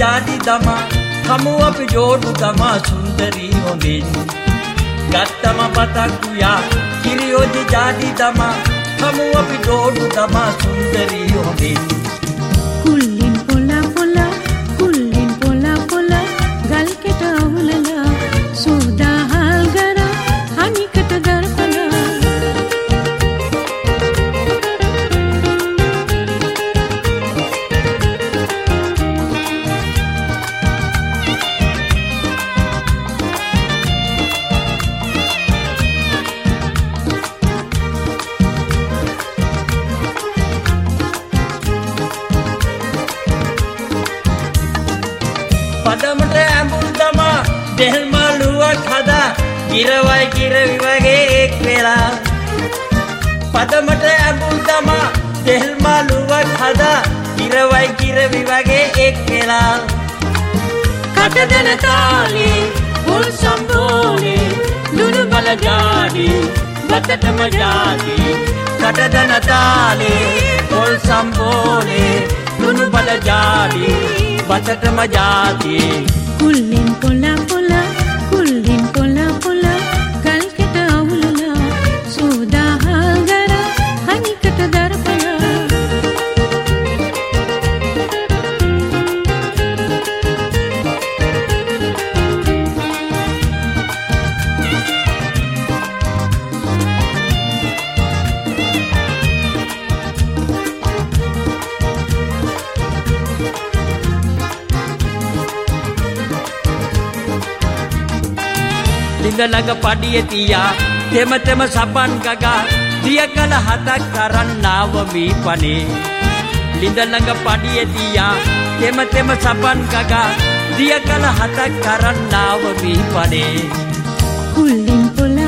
ජාති දමා කමු අපි ජෝඩු දමා සුන්දරී හොඳින් ගත්තම පතක් උයා කිරියෝජි ජාති දමා කමු අපි ජෝඩු දමා සුන්දරී හොඳින් කුල්ලින් පොලා පොලා කුල්ලින් පොලා පොලා ගල් කෙට අවුලලා සෝදා හල් ගරා හනිකට දරපලා පදමට ඇඹුල් දමා දෙල් මාළුවක් හදා කිරවයි කිරවි වගේ එක් වෙලා පදමට ඇඹුල් දමා දෙල් මාළුවක් හදා කිරවයි කිරවි වගේ එක් වෙලා කටදන තාලේ පොල් සම්බෝලේ ලුණු බල ජාඩි වතටම ජාති කටදන තාලේ පොල් සම්බෝලේ ලුණු බල ජාඩි වතටම ජාති කුල්ලින් පොලා පොලා කුල්ලින් පොලා පොලා ගල් කෙට අවුලලා සෝදා හල් ගරා හනිකට දරපලා ලිඳ ළඟ පඩිය තියා තෙම තෙම සපන් ගගා දිය කල හතක් කරන්නාව මී පනේ ලිඳ ළඟ පඩිය තියා තෙම තෙම සපන් ගගා දිය කල හතක් කරන්නාව මී පනේ කුල්ලින් පොලා